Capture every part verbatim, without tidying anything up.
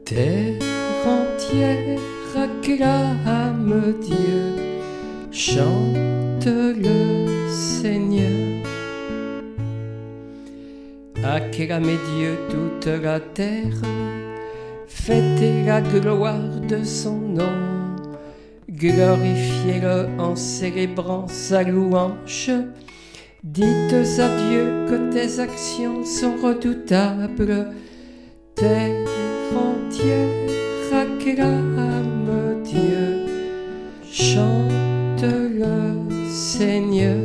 Terre entière acclame Dieu, chante le Seigneur. Acclamez Dieu toute la terre, fêtez la gloire de son nom, glorifiez-le en célébrant sa louange. Dites à Dieu que tes actions sont redoutables. Terre entière acclame Dieu, chante le Seigneur.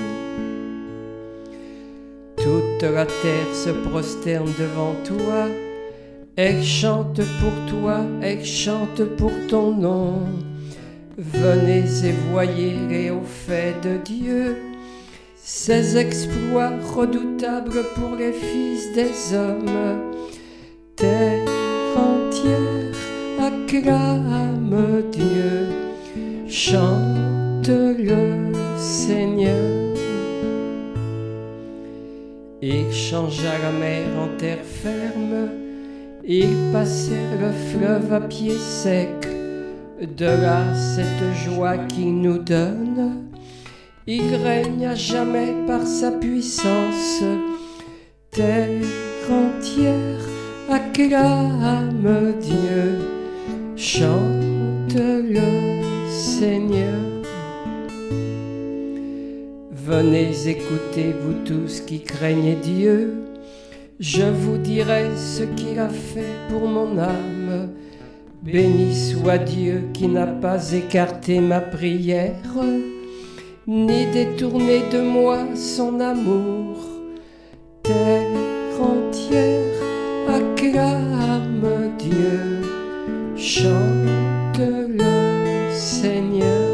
Toute la terre se prosterne devant toi, elle chante pour toi, elle chante pour ton nom. Venez et voyez les hauts faits de Dieu, ses exploits redoutables pour les fils des hommes. Terre entière acclame Dieu, chante le Seigneur. Il changea la mer en terre ferme, ils passèrent le fleuve à pied sec. De là cette joie qu'il nous donne, il règne à jamais par sa puissance. Terre entière acclame Dieu, chante le Seigneur. Venez écouter, vous tous qui craignez Dieu, je vous dirai ce qu'il a fait pour mon âme. Béni soit Dieu qui n'a pas écarté ma prière, ni détourné de moi son amour. Terre entière acclame Dieu, chante le Seigneur.